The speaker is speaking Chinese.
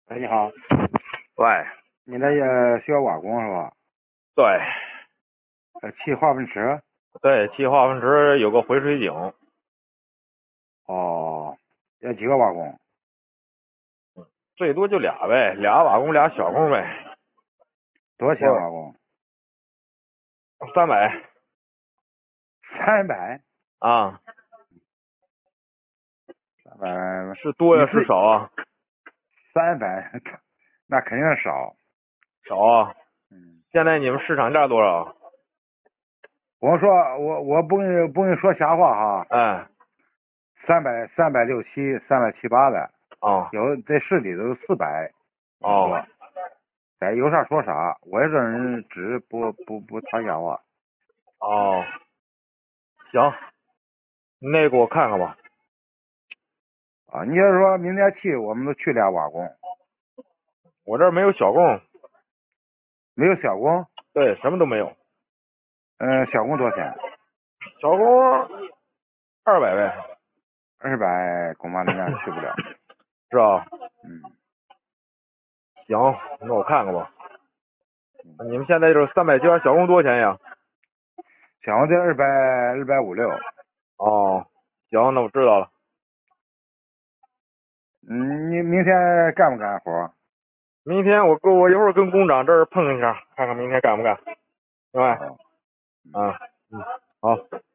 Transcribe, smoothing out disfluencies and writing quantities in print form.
哎，你好， 喂， 你那也需要瓦工是吧？ 对砌化粪池？ 对，砌化粪池有个回水井， 哦，要几个瓦工？ 最多就俩呗，俩瓦工俩小工呗， 多少钱我瓦工 300 ？300， 啊， 300， 是多呀是你自少啊？ 300，那肯定是少。 少啊。 嗯， 现在你们市场价多少？ 我说我不跟你说瞎话哈， 哎， 367、378的， 哦有在市里都是400一哦个。哎，有啥说啥，我这人只不谈瞎话哦，行，那给我看看吧。 啊。你要是说明天砌，我们都去俩瓦工， 我这儿没有小工， 没有小工。 对，什么都没有。 小工多少钱？ 小工200呗， 200恐怕明天去不了。 是吧？ 嗯， 行，那我看看吧。你们现在就是370，小工多少钱呀？ 小工得250。 哦，行，那我知道了。 你明天干不干活？ 明天我一会儿跟工长这儿碰一下，看看明天干不干。另外， 哦， 啊，好。